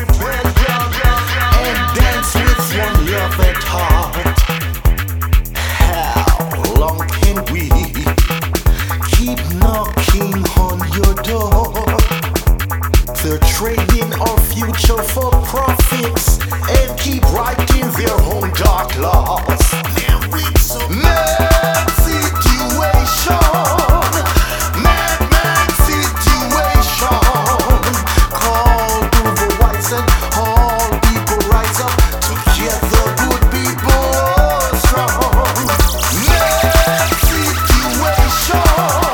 and dance with one love at heart. How long can we keep knocking on your door? They're trading our future for profits and keep writing their own dark laws. Mad situation, mad situation. Call to the whites and all people rise up together. Good people are strong. Mad situation,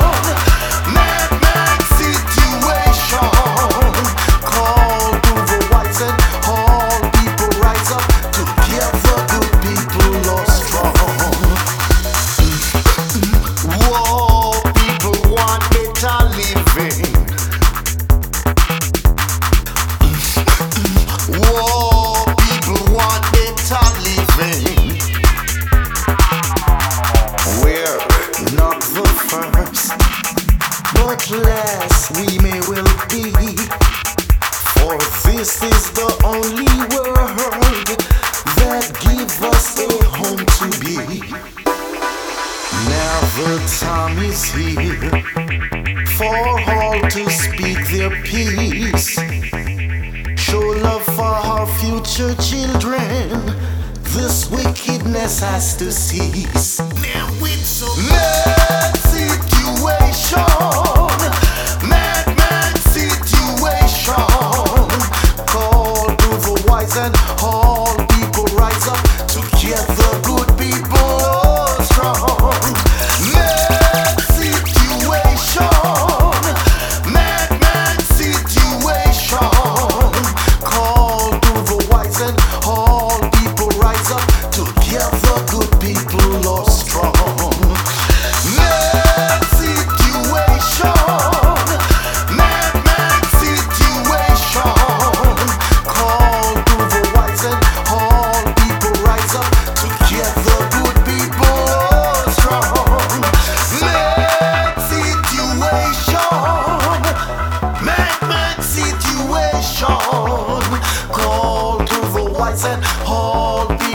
mad situation. Call to the whites and all people rise up together. Good people are strong. Whoa, people want better living. Whoa, people want better living. We're not the first, but last we may well be. For this is the only world that gives us a home to be. Now the time is here for all to speak their piece. Show love for our future children. This wickedness has to cease. Now it's a mad situation, mad situation. Call to the wise and all people rise up together. Good people are strong. Mad situation, mad situation. Call to the wise and all people rise up together. Good people are strong. Mad situation, mad situation. Call to the wise and all people rise up together. Good people are strong. Mad situation, mad situation. Call to the wise and all people